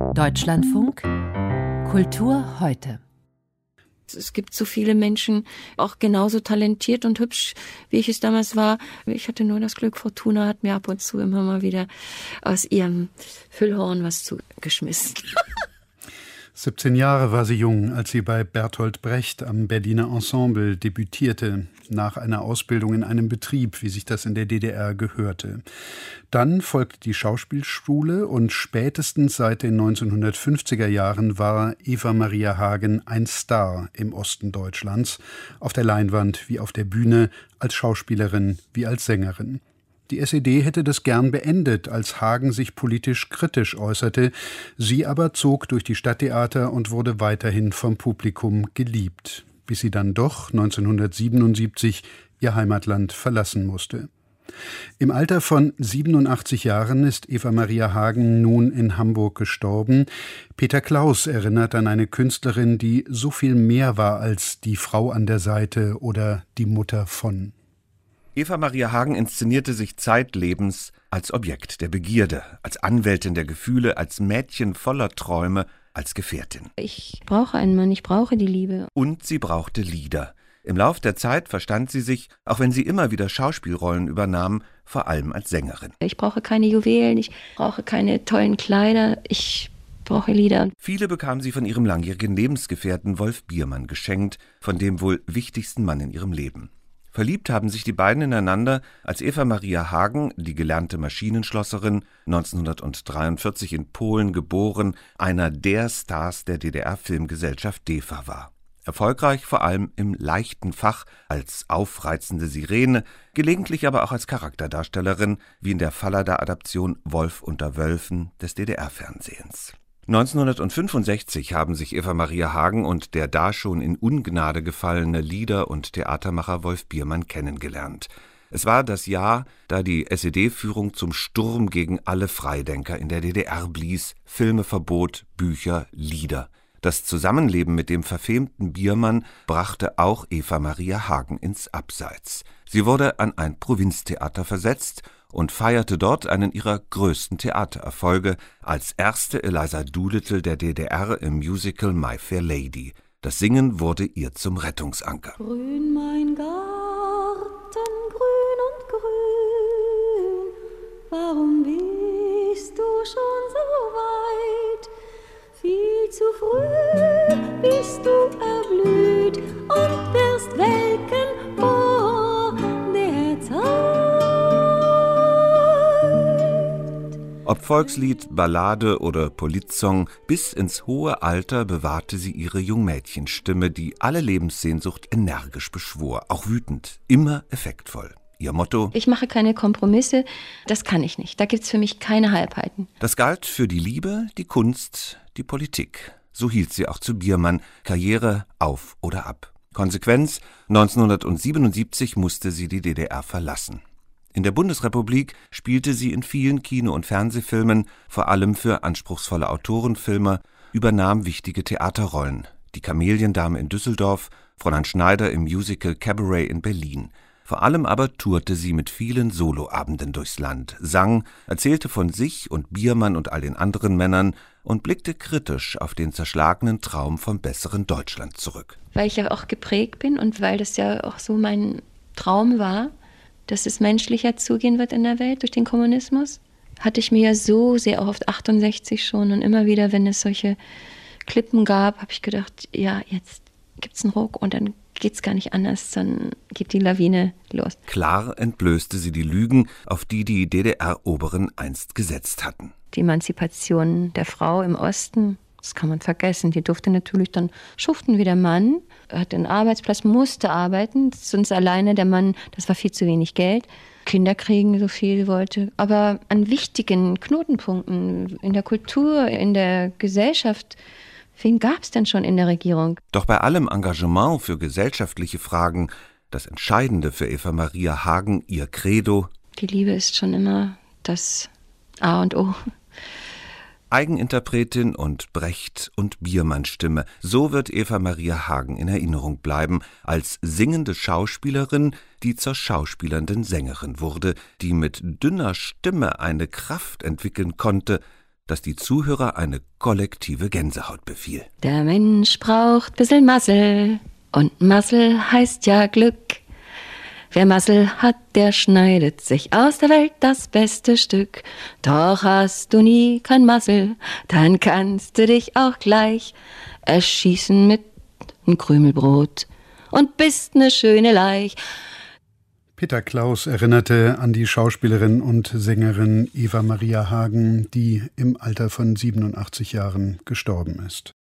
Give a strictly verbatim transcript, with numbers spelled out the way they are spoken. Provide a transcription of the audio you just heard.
Deutschlandfunk Kultur heute. Es gibt so viele Menschen, auch genauso talentiert und hübsch, wie ich es damals war. Ich hatte nur das Glück, Fortuna hat mir ab und zu immer mal wieder aus ihrem Füllhorn was zugeschmissen. siebzehn Jahre war sie jung, als sie bei Bertolt Brecht am Berliner Ensemble debütierte, nach einer Ausbildung in einem Betrieb, wie sich das in der D D R gehörte. Dann folgte die Schauspielschule und spätestens seit den neunzehnhundertfünfziger Jahren war Eva Maria Hagen ein Star im Osten Deutschlands, auf der Leinwand wie auf der Bühne, als Schauspielerin wie als Sängerin. Die S E D hätte das gern beendet, als Hagen sich politisch kritisch äußerte. Sie aber zog durch die Stadttheater und wurde weiterhin vom Publikum geliebt, bis sie dann doch neunzehnhundertsiebenundsiebzig ihr Heimatland verlassen musste. Im Alter von siebenundachtzig Jahren ist Eva Maria Hagen nun in Hamburg gestorben. Peter Klaus erinnert an eine Künstlerin, die so viel mehr war als die Frau an der Seite oder die Mutter von. Eva Maria Hagen inszenierte sich zeitlebens als Objekt der Begierde, als Anwältin der Gefühle, als Mädchen voller Träume, als Gefährtin. Ich brauche einen Mann, ich brauche die Liebe. Und sie brauchte Lieder. Im Lauf der Zeit verstand sie sich, auch wenn sie immer wieder Schauspielrollen übernahm, vor allem als Sängerin. Ich brauche keine Juwelen, ich brauche keine tollen Kleider, ich brauche Lieder. Viele bekam sie von ihrem langjährigen Lebensgefährten Wolf Biermann geschenkt, von dem wohl wichtigsten Mann in ihrem Leben. Verliebt haben sich die beiden ineinander, als Eva Maria Hagen, die gelernte Maschinenschlosserin, neunzehnhundertdreiundvierzig in Polen geboren, einer der Stars der D D R-Filmgesellschaft DEFA war. Erfolgreich vor allem im leichten Fach als aufreizende Sirene, gelegentlich aber auch als Charakterdarstellerin, wie in der Fallada-Adaption Wolf unter Wölfen des D D R-Fernsehens. neunzehnhundertfünfundsechzig haben sich Eva Maria Hagen und der da schon in Ungnade gefallene Lieder- und Theatermacher Wolf Biermann kennengelernt. Es war das Jahr, da die S E D-Führung zum Sturm gegen alle Freidenker in der D D R blies, Filme verbot, Bücher, Lieder. Das Zusammenleben mit dem verfemten Biermann brachte auch Eva Maria Hagen ins Abseits. Sie wurde an ein Provinztheater versetzt und feierte dort einen ihrer größten Theatererfolge als erste Eliza Doolittle der D D R im Musical My Fair Lady. Das Singen wurde ihr zum Rettungsanker. Grün mein Garten, grün und grün, warum bist du schon so weit? Viel zu früh bist du erblüht und wirst welken vor der Zeit. Ob Volkslied, Ballade oder Politsong, bis ins hohe Alter bewahrte sie ihre Jungmädchenstimme, die alle Lebenssehnsucht energisch beschwor, auch wütend, immer effektvoll. Ihr Motto: Ich mache keine Kompromisse, das kann ich nicht. Da gibt's für mich keine Halbheiten. Das galt für die Liebe, die Kunst, die Politik. So hielt sie auch zu Biermann, Karriere auf oder ab. Konsequenz: neunzehnhundertsiebenundsiebzig musste sie die D D R verlassen. In der Bundesrepublik spielte sie in vielen Kino- und Fernsehfilmen, vor allem für anspruchsvolle Autorenfilme, übernahm wichtige Theaterrollen. Die Kameliendame in Düsseldorf, Fräulein Schneider im Musical Cabaret in Berlin. Vor allem aber tourte sie mit vielen Soloabenden durchs Land, sang, erzählte von sich und Biermann und all den anderen Männern und blickte kritisch auf den zerschlagenen Traum vom besseren Deutschland zurück. Weil ich ja auch geprägt bin und weil das ja auch so mein Traum war, dass es menschlicher zugehen wird in der Welt durch den Kommunismus, hatte ich mir ja so sehr auch auf achtundsechzig schon und immer wieder, wenn es solche Klippen gab, habe ich gedacht, ja, jetzt gibt's einen Ruck und dann geht's gar nicht anders, dann geht die Lawine los. Klar entblößte sie die Lügen, auf die die D D R-Oberen einst gesetzt hatten. Die Emanzipation der Frau im Osten, das kann man vergessen. Die durfte natürlich dann schuften wie der Mann, hatte einen Arbeitsplatz, musste arbeiten, sonst alleine der Mann, das war viel zu wenig Geld. Kinder kriegen, so viel wollte. Aber an wichtigen Knotenpunkten in der Kultur, in der Gesellschaft, wen gab es denn schon in der Regierung? Doch bei allem Engagement für gesellschaftliche Fragen, das Entscheidende für Eva Maria Hagen, ihr Credo: Die Liebe ist schon immer das A und O. Eigeninterpretin und Brecht- und Biermann-Stimme. So wird Eva Maria Hagen in Erinnerung bleiben, als singende Schauspielerin, die zur schauspielernden Sängerin wurde, die mit dünner Stimme eine Kraft entwickeln konnte, dass die Zuhörer eine kollektive Gänsehaut befiel. Der Mensch braucht bissel Massel und Massel heißt ja Glück. Wer Massel hat, der schneidet sich aus der Welt das beste Stück. Doch hast du nie kein Massel, dann kannst du dich auch gleich erschießen mit einem Krümelbrot und bist ne schöne Leich. Peter Klaus erinnerte an die Schauspielerin und Sängerin Eva Maria Hagen, die im Alter von siebenundachtzig Jahren gestorben ist.